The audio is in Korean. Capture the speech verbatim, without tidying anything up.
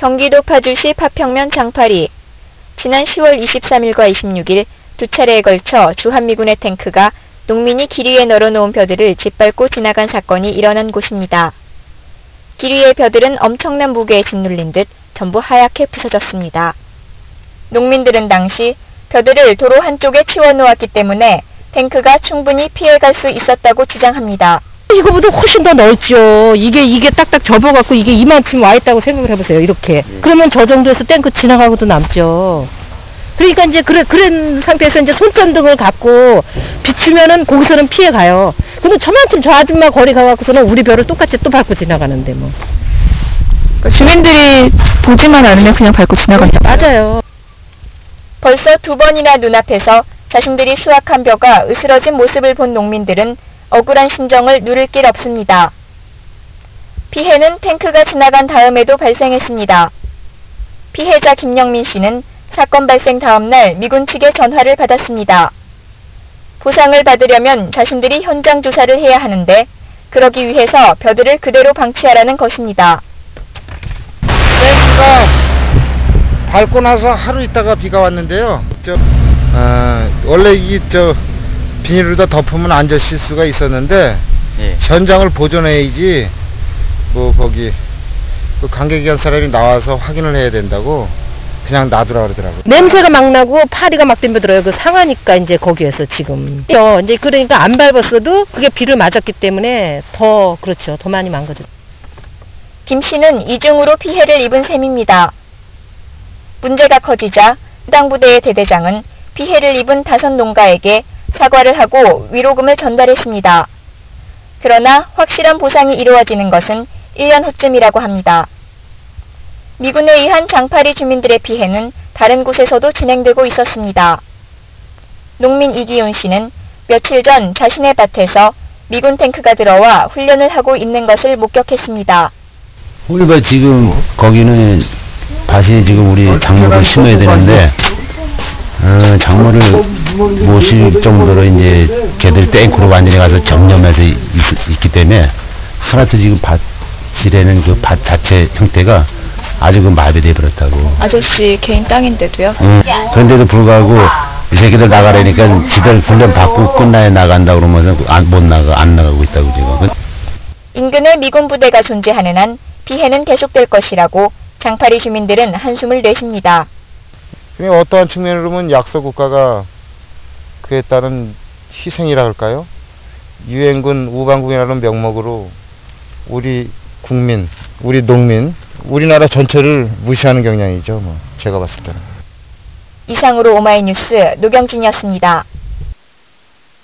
경기도 파주시 파평면 장파리. 지난 시월 이십삼일과 이십육일 두 차례에 걸쳐 주한미군의 탱크가 농민이 길 위에 널어놓은 벼들을 짓밟고 지나간 사건이 일어난 곳입니다. 길 위의 벼들은 엄청난 무게에 짓눌린 듯 전부 하얗게 부서졌습니다. 농민들은 당시 벼들을 도로 한쪽에 치워놓았기 때문에 탱크가 충분히 피해갈 수 있었다고 주장합니다. 이거보다 훨씬 더 넓죠. 이게 이게 딱딱 접어갖고 이게 이만큼 와 있다고 생각을 해보세요. 이렇게. 음. 그러면 저 정도에서 탱크 지나가고도 남죠. 그러니까 이제 그래 그런 상태에서 이제 손전등을 갖고 비추면은 거기서는 피해 가요. 근데 저만큼 저 아줌마 거리 가갖고서는 우리 벼를 똑같이 또 밟고 지나가는데 뭐. 그러니까 주민들이 보지만 않으면 그냥 밟고 지나간다. 맞아요. 벌써 두 번이나 눈앞에서 자신들이 수확한 벼가 으스러진 모습을 본 농민들은 억울한 심정을 누를 길 없습니다. 피해는 탱크가 지나간 다음에도 발생했습니다. 피해자 김영민 씨는 사건 발생 다음 날 미군 측에 전화를 받았습니다. 보상을 받으려면 자신들이 현장 조사를 해야 하는데 그러기 위해서 벼들을 그대로 방치하라는 것입니다. 탱크가 밟고 나서 하루 있다가 비가 왔는데요. 저, 어, 원래 이 저 비닐로다 덮으면 안 젖힐 수가 있었는데 예. 현장을 보존해야지 뭐 거기 그 관계기관 사람이 나와서 확인을 해야 된다고 그냥 놔두라 그러더라고요. 냄새가 막 나고 파리가 막 덤벼들어요. 그 상하니까 이제 거기에서 지금. 이제 그러니까 안 밟았어도 그게 비를 맞았기 때문에 더 그렇죠. 더 많이 망가졌죠. 김 씨는 이중으로 피해를 입은 셈입니다. 문제가 커지자 해당 부대의 대대장은 피해를 입은 다섯 농가에게 사과를 하고 위로금을 전달했습니다. 그러나 확실한 보상이 이루어지는 것은 일 년 후쯤이라고 합니다. 미군에 의한 장파리 주민들의 피해는 다른 곳에서도 진행되고 있었습니다. 농민 이기훈 씨는 며칠 전 자신의 밭에서 미군 탱크가 들어와 훈련을 하고 있는 것을 목격했습니다. 우리가 지금 거기는 밭이 지금 우리 작물을 심어야 되는데 어, 작물을 못 실 정도로 이제 걔들 탱크로 완전히 가서 정념해서 있, 있기 때문에 하나도 지금 밭이라는 그 밭 자체 형태가 아주 그 마비돼 버렸다고. 아저씨 개인 땅인데도요? 응. 그런데도 불구하고 이 새끼들 나가라니까 지들 훈련 받고 끝나야 나간다 그러면서 안, 못 나가 안 나가고 있다고 지금. 인근에 미군 부대가 존재하는 한 피해는 계속될 것이라고 장파리 주민들은 한숨을 내쉽니다. 어떠한 측면으로 보면 약소 국가가 그에 따른 희생이라 할까요? 유엔군 우방국이라는 명목으로 우리 국민, 우리 농민, 우리나라 전체를 무시하는 경향이죠. 뭐 제가 봤을 때는. 이상으로 오마이뉴스 노경진이었습니다.